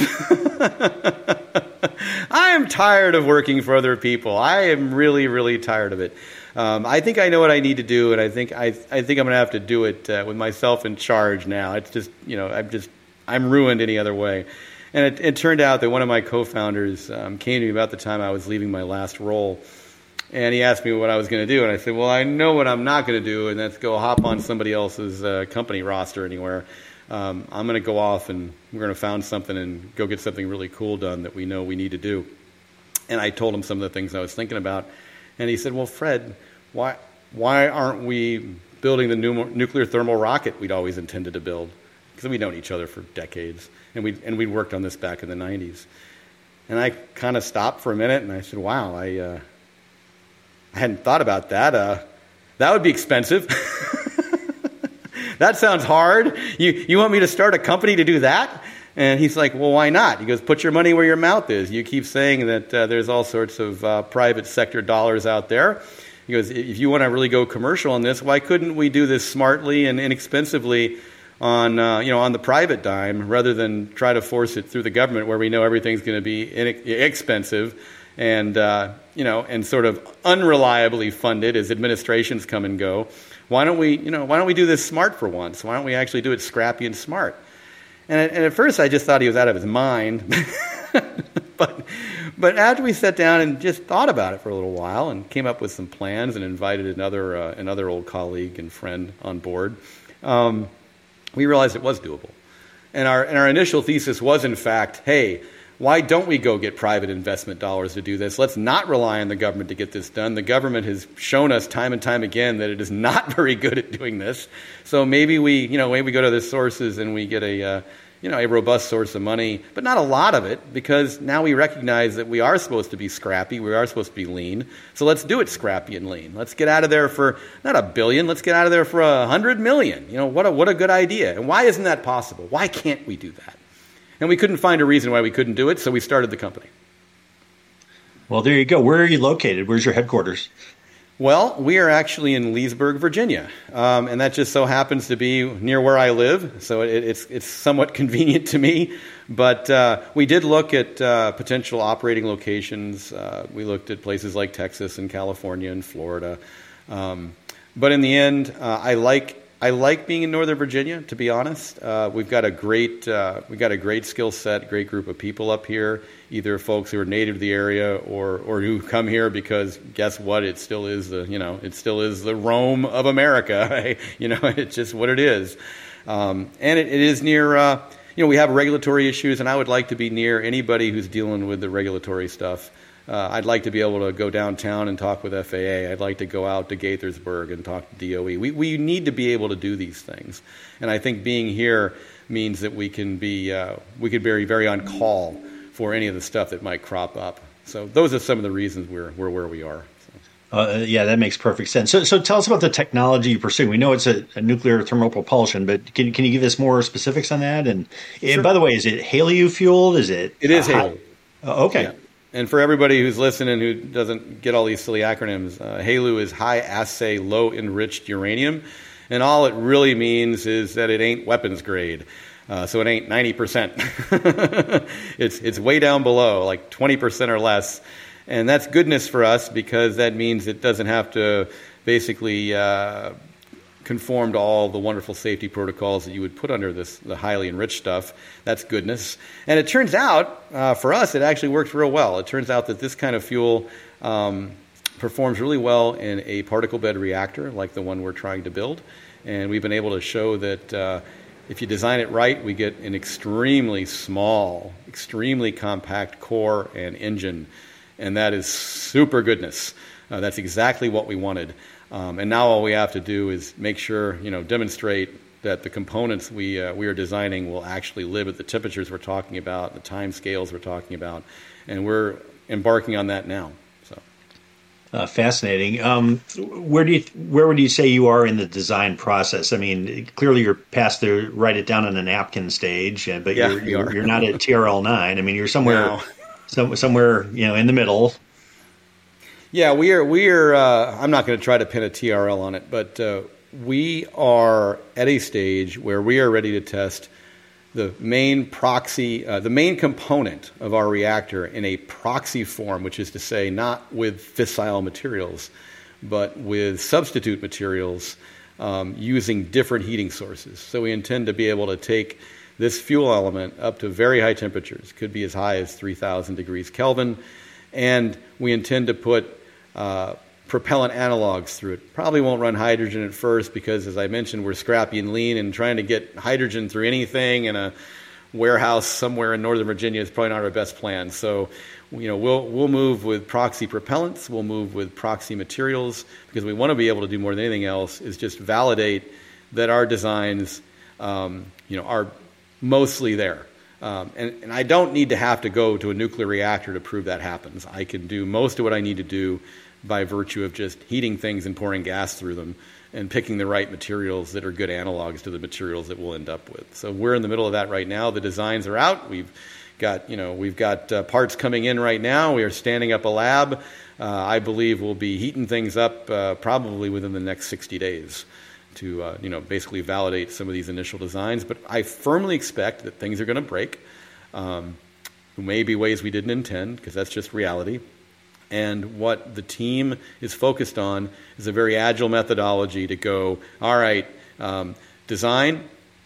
I am tired of working for other people. I am really, really tired of it. I think I know what I need to do, and I think I'm going to have to do it with myself in charge now. It's just, I'm ruined any other way. And it turned out that one of my co-founders came to me about the time I was leaving my last role, and he asked me what I was going to do, and I said, well, I know what I'm not going to do, and that's go hop on somebody else's company roster anywhere. I'm going to go off, and we're going to found something and go get something really cool done that we know we need to do. And I told him some of the things I was thinking about. And he said, well, Fred, why aren't we building the nuclear thermal rocket we'd always intended to build? Because we'd known each other for decades, and we'd worked on this back in the 90s. And I kind of stopped for a minute, and I said, wow, I hadn't thought about that. That would be expensive. That sounds hard. You want me to start a company to do that? And he's like, well, why not? He goes, put your money where your mouth is. You keep saying that there's all sorts of private sector dollars out there. He goes, if you want to really go commercial on this, why couldn't we do this smartly and inexpensively on the private dime rather than try to force it through the government where we know everything's going to be expensive and sort of unreliably funded as administrations come and go. Why don't we do this smart for once? Why don't we actually do it scrappy and smart? And at first I just thought he was out of his mind. But after we sat down and just thought about it for a little while and came up with some plans and invited another old colleague and friend on board, we realized it was doable. And our initial thesis was, in fact, hey, why don't we go get private investment dollars to do this? Let's not rely on the government to get this done. The government has shown us time and time again that it is not very good at doing this. So maybe we go to the sources and we get a robust source of money, but not a lot of it, because now we recognize that we are supposed to be scrappy, we are supposed to be lean. So let's do it scrappy and lean. Let's get out of there for not $1 billion, let's get out of there for $100 million. What a good idea. And why isn't that possible? Why can't we do that? And we couldn't find a reason why we couldn't do it, so we started the company. Well, there you go. Where are you located? Where's your headquarters? Well, we are actually in Leesburg, Virginia, and that just so happens to be near where I live, so it's somewhat convenient to me. But we did look at potential operating locations. We looked at places like Texas and California and Florida. But in the end, I like being in Northern Virginia, to be honest. We've got a great skill set, great group of people up here, either folks who are native to the area or who come here because guess what? It still is the Rome of America. It's just what it is. And it is near we have regulatory issues, and I would like to be near anybody who's dealing with the regulatory stuff. I'd like to be able to go downtown and talk with FAA. I'd like to go out to Gaithersburg and talk to DOE. We need to be able to do these things. And I think being here means that we can be very on call for any of the stuff that might crop up. So those are some of the reasons we're where we are. Yeah, that makes perfect sense. So tell us about the technology you're pursuing. We know it's a nuclear thermal propulsion, but can you give us more specifics on that? And Sure. by the way, is it HALEU fueled? It is HALEU. Okay. Yeah. And for everybody who's listening who doesn't get all these silly acronyms, HALEU is high assay, low enriched uranium. And all it really means is that it ain't weapons grade. So it ain't 90%. It's way down below, like 20% or less. And that's goodness for us because that means it doesn't have to basically conform to all the wonderful safety protocols that you would put under the highly enriched stuff. That's goodness. And it turns out, for us, it actually works real well. It turns out that this kind of fuel performs really well in a particle bed reactor like the one we're trying to build. And we've been able to show that if you design it right, we get an extremely small, extremely compact core and engine. And that is super goodness. That's exactly what we wanted. And now all we have to do is make sure, demonstrate that the components we are designing will actually live at the temperatures we're talking about, the time scales we're talking about. And we're embarking on that now. Fascinating. Where would you say you are in the design process? I mean, clearly you're past the write it down on a napkin stage, but yeah, you're not at TRL 9. I mean, you're somewhere. No. Somewhere, in the middle. Yeah, we are. I'm not going to try to pin a TRL on it, but we are at a stage where we are ready to test the main proxy, the main component of our reactor in a proxy form, which is to say not with fissile materials, but with substitute materials using different heating sources. So we intend to be able to take this fuel element up to very high temperatures, could be as high as 3,000 degrees Kelvin, and we intend to put propellant analogs through it. Probably won't run hydrogen at first because, as I mentioned, we're scrappy and lean, and trying to get hydrogen through anything in a warehouse somewhere in Northern Virginia is probably not our best plan. So, we'll move with proxy propellants, we'll move with proxy materials, because we want to be able to do more than anything else is just validate that our designs, are mostly there. And I don't need to have to go to a nuclear reactor to prove that happens. I can do most of what I need to do by virtue of just heating things and pouring gas through them and picking the right materials that are good analogs to the materials that we'll end up with. So we're in the middle of that right now. The designs are out. We've got parts coming in right now. We are standing up a lab. I believe we'll be heating things up probably within the next 60 days. To basically validate some of these initial designs. But I firmly expect that things are going to break. There may be ways we didn't intend, because that's just reality. And what the team is focused on is a very agile methodology to go, all right, design,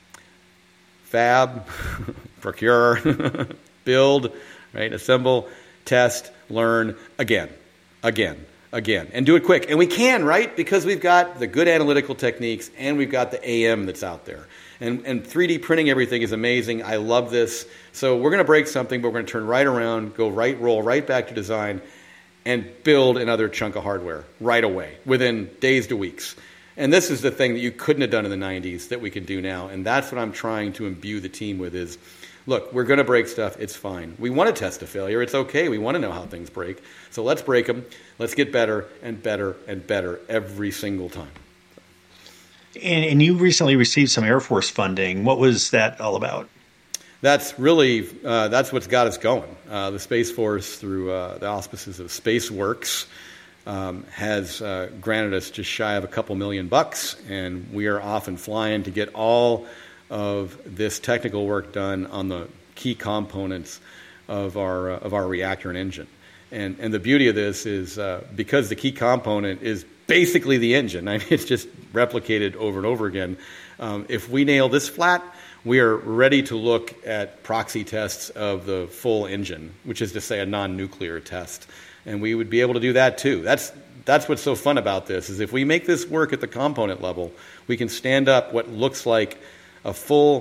fab, procure, build, right, assemble, test, learn, again. And do it quick. And we can, right? Because we've got the good analytical techniques and we've got the AM that's out there. And 3D printing everything is amazing. I love this. So we're going to break something, but we're going to turn right around, roll right back to design, and build another chunk of hardware right away, within days to weeks. And this is the thing that you couldn't have done in the 90s that we can do now. And that's what I'm trying to imbue the team with is, look, we're going to break stuff. It's fine. We want to test a failure. It's okay. We want to know how things break. So let's break them. Let's get better and better and better every single time. And you recently received some Air Force funding. What was that all about? That's really, that's what's got us going. The Space Force, through the auspices of SpaceWorks, has granted us just shy of a couple $1 million, and we are off and flying to get all of this technical work done on the key components of our reactor and engine. And the beauty of this is because the key component is basically the engine. I mean, it's just replicated over and over again. If we nail this flat, we are ready to look at proxy tests of the full engine, which is to say a non-nuclear test. And we would be able to do that too. That's what's so fun about this, is if we make this work at the component level, we can stand up what looks like a full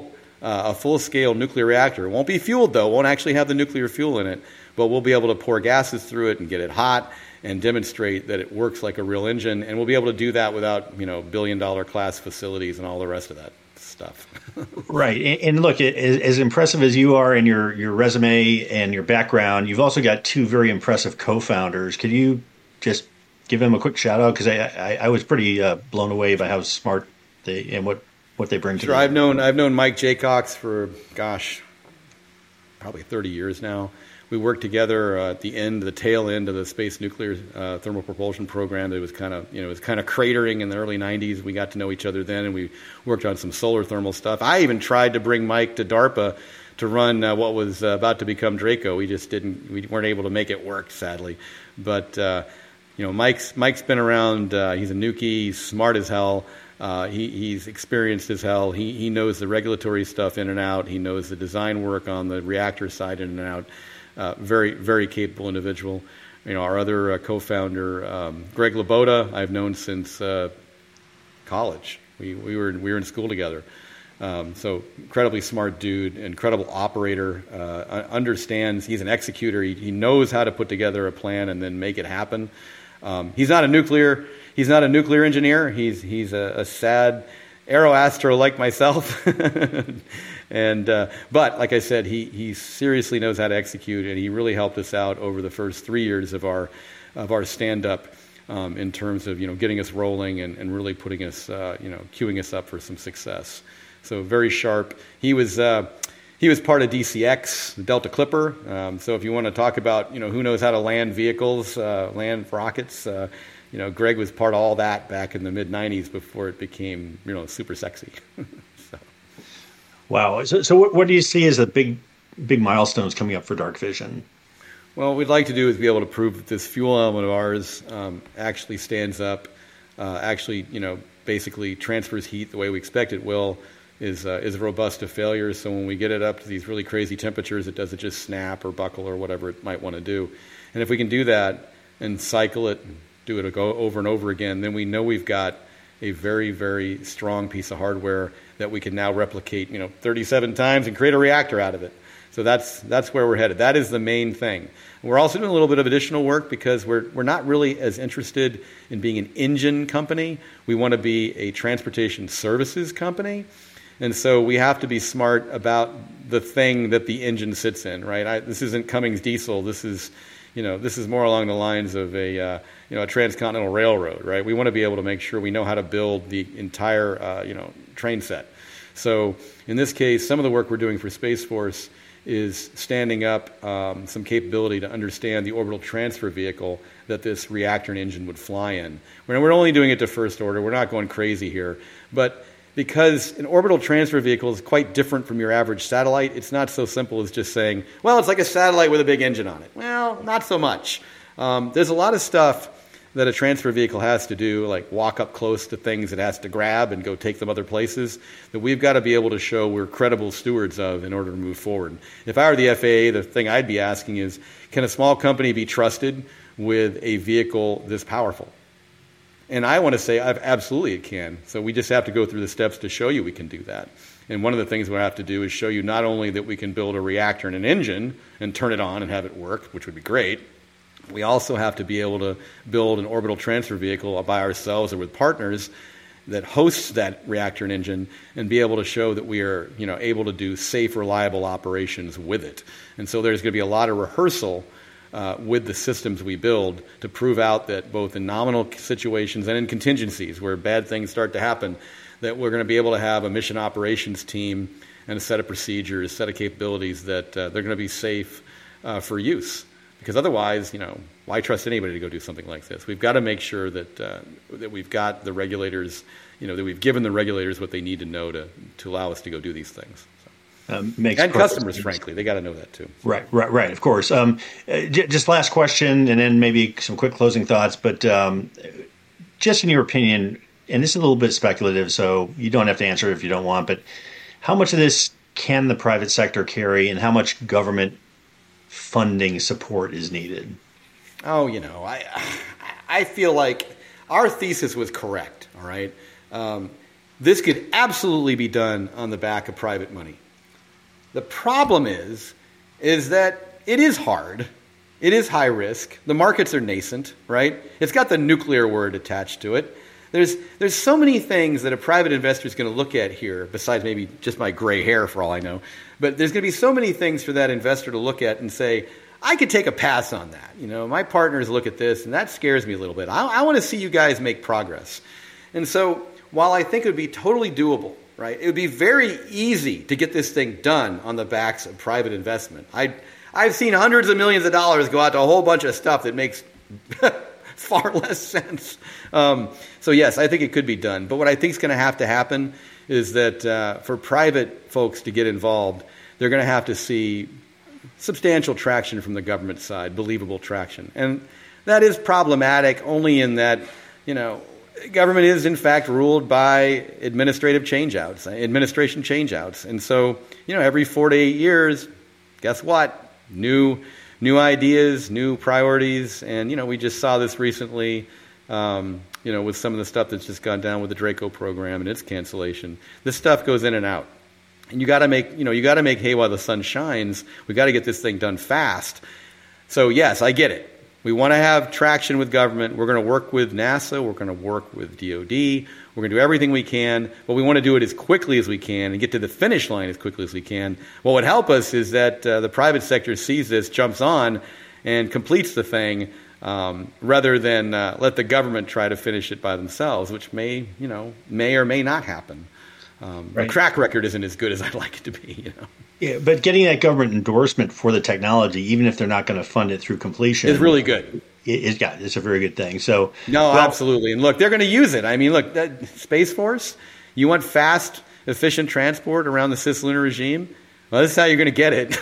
a full-scale nuclear reactor. It won't be fueled, though. It won't actually have the nuclear fuel in it, but we'll be able to pour gases through it and get it hot and demonstrate that it works like a real engine. And we'll be able to do that without, billion-dollar class facilities and all the rest of that stuff. Right. And look, as impressive as you are in your resume and your background, you've also got two very impressive co-founders. Could you just give them a quick shout out? Because I was pretty blown away by how smart they and what they bring to. Sure. I've known Mike Jaycox for, probably 30 years now. We worked together at the tail end of the space nuclear thermal propulsion program. It was kind of cratering in the early 90s. We got to know each other then, and we worked on some solar thermal stuff. I even tried to bring Mike to DARPA to run what was about to become Draco. We weren't able to make it work, sadly. But Mike's been around. He's a Nukie. He's smart as hell. He's experienced as hell. He knows the regulatory stuff in and out. He knows the design work on the reactor side in and out. Very, very capable individual. Our other co-founder, Greg Laboda, I've known since college. We were in school together. So incredibly smart dude, incredible operator. Understands. He's an executor. He knows how to put together a plan and then make it happen. He's not a nuclear engineer. He's a sad aeroastro like myself. But like I said, he seriously knows how to execute, and he really helped us out over the first 3 years of our stand up in terms of getting us rolling and really putting us queuing us up for some success. So very sharp. He was part of DCX, the Delta Clipper. So if you want to talk about who knows how to land vehicles, land rockets. Greg was part of all that back in the mid-'90s before it became super sexy. So. Wow. So what do you see as the big milestones coming up for Dark Vision? Well, what we'd like to do is be able to prove that this fuel element of ours actually stands up, basically transfers heat the way we expect it will, is robust to failure. So when we get it up to these really crazy temperatures, it doesn't just snap or buckle or whatever it might want to do. And if we can do that and cycle it, do it over and over again, then we know we've got a very, very strong piece of hardware that we can now replicate, 37 times and create a reactor out of it. So that's where we're headed. That is the main thing. We're also doing a little bit of additional work because we're not really as interested in being an engine company. We want to be a transportation services company. And so we have to be smart about the thing that the engine sits in, right? This isn't Cummins diesel. This is more along the lines of a transcontinental railroad, right? We want to be able to make sure we know how to build the entire, train set. So in this case, some of the work we're doing for Space Force is standing up some capability to understand the orbital transfer vehicle that this reactor and engine would fly in. We're only doing it to first order. We're not going crazy here. But because an orbital transfer vehicle is quite different from your average satellite, it's not so simple as just saying, well, it's like a satellite with a big engine on it. Well, not so much. There's a lot of stuff that a transfer vehicle has to do, like walk up close to things it has to grab and go take them other places, that we've got to be able to show we're credible stewards of in order to move forward. If I were the FAA, the thing I'd be asking is, can a small company be trusted with a vehicle this powerful? And I want to say, absolutely it can. So we just have to go through the steps to show you we can do that. And one of the things we have to do is show you not only that we can build a reactor and an engine and turn it on and have it work, which would be great. We also have to be able to build an orbital transfer vehicle by ourselves or with partners that hosts that reactor and engine and be able to show that we are, able to do safe, reliable operations with it. And so there's going to be a lot of rehearsal with the systems we build to prove out that both in nominal situations and in contingencies where bad things start to happen, that we're going to be able to have a mission operations team and a set of procedures, a set of capabilities that they're going to be safe for use. Because otherwise, why trust anybody to go do something like this? We've got to make sure that we've got the regulators, that we've given the regulators what they need to know to allow us to go do these things. And customers, frankly, they got to know that too. Right. Of course. Just last question, and then maybe some quick closing thoughts. But just in your opinion, and this is a little bit speculative, so you don't have to answer it if you don't want. But how much of this can the private sector carry, and how much government funding support is needed? Oh, I feel like our thesis was correct. All right. This could absolutely be done on the back of private money. The problem is that it is hard. It is high risk. The markets are nascent, right? It's got the nuclear word attached to it. There's so many things that a private investor is going to look at here, besides maybe just my gray hair for all I know. But there's going to be so many things for that investor to look at and say, I could take a pass on that. My partners look at this, and that scares me a little bit. I want to see you guys make progress. And so while I think it would be totally doable, right, it would be very easy to get this thing done on the backs of private investment. I've seen hundreds of millions of dollars go out to a whole bunch of stuff that makes far less sense. So yes, I think it could be done. But what I think is going to happen is that for private folks to get involved, they're going to have to see substantial traction from the government side, believable traction. And that is problematic only in that, government is in fact ruled by administration changeouts. And so, every 4 to 8 years, guess what? New ideas, new priorities. And, we just saw this recently, with some of the stuff that's just gone down with the Draco program and its cancellation. This stuff goes in and out. And you got to make hay while the sun shines. We got to get this thing done fast. So yes, I get it. We want to have traction with government. We're going to work with NASA. We're going to work with DOD. We're going to do everything we can, but we want to do it as quickly as we can and get to the finish line as quickly as we can. What would help us is that the private sector sees this, jumps on, and completes the thing, rather than let the government try to finish it by themselves, which may or may not happen. The track record isn't as good as I'd like it to be. Yeah, but getting that government endorsement for the technology, even if they're not going to fund it through completion, is really good. It's a very good thing. So absolutely. And look, they're going to use it. I mean, look, that Space Force, you want fast, efficient transport around the cislunar regime? Well, this is how you're going to get it.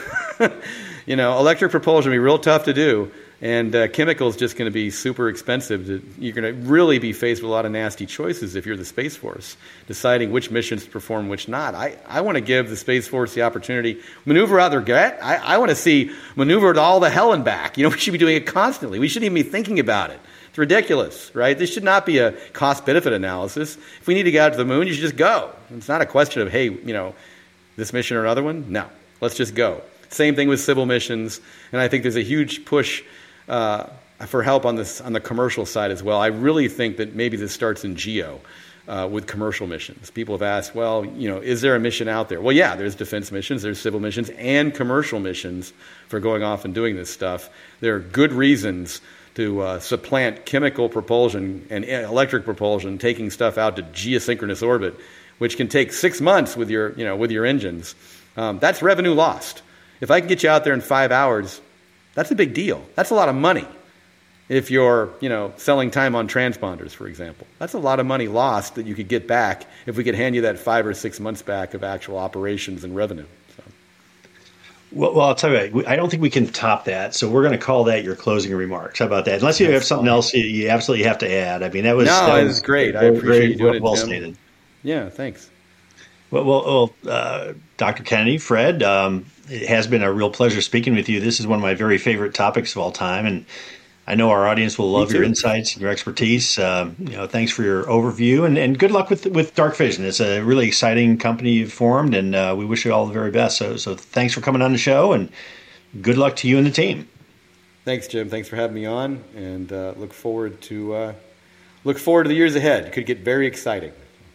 Electric propulsion will be real tough to do. And chemical is just going to be super expensive. You're going to really be faced with a lot of nasty choices if you're the Space Force, deciding which missions to perform, which not. I want to give the Space Force the opportunity, maneuver out their gut. I want to see maneuver to all the hell and back. We should be doing it constantly. We shouldn't even be thinking about it. It's ridiculous, right? This should not be a cost-benefit analysis. If we need to get out to the moon, you should just go. It's not a question of, hey, this mission or another one. No, let's just go. Same thing with civil missions. And I think there's a huge push for help on the commercial side as well. I really think that maybe this starts in GEO with commercial missions. People have asked, well, is there a mission out there? Well, yeah, there's defense missions, there's civil missions, and commercial missions for going off and doing this stuff. There are good reasons to supplant chemical propulsion and electric propulsion, taking stuff out to geosynchronous orbit, which can take 6 months with your engines. That's revenue lost. If I can get you out there in 5 hours, that's a big deal. That's a lot of money. If you're, selling time on transponders, for example, that's a lot of money lost that you could get back if we could hand you that 5 or 6 months back of actual operations and revenue. So. Well, I'll tell you, I don't think we can top that. So we're going to call that your closing remarks. How about that? Unless you have something else you absolutely have to add. I mean, that was great. I appreciate you doing it. Well stated. Yeah, thanks. Well, Dr. Kennedy, Fred, it has been a real pleasure speaking with you. This is one of my very favorite topics of all time, and I know our audience will love your insights and your expertise. Thanks for your overview, and good luck with Dark Vision. It's a really exciting company you've formed, and we wish you all the very best. So thanks for coming on the show, and good luck to you and the team. Thanks, Jim. Thanks for having me on, and look forward to the years ahead. It could get very exciting.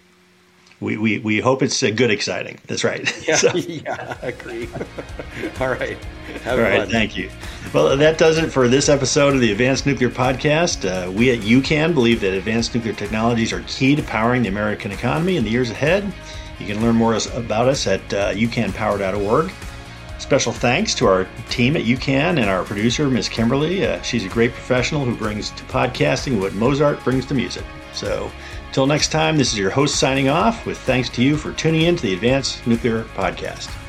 We hope it's good exciting. That's right. Yeah, yeah, I agree. All right. All right, thank you. Well, that does it for this episode of the Advanced Nuclear Podcast. We at UCAN believe that advanced nuclear technologies are key to powering the American economy in the years ahead. You can learn more about us at ucanpower.org. Special thanks to our team at UCAN and our producer, Ms. Kimberly. She's a great professional who brings to podcasting what Mozart brings to music. So, till next time, this is your host signing off with thanks to you for tuning in to the Advanced Nuclear Podcast.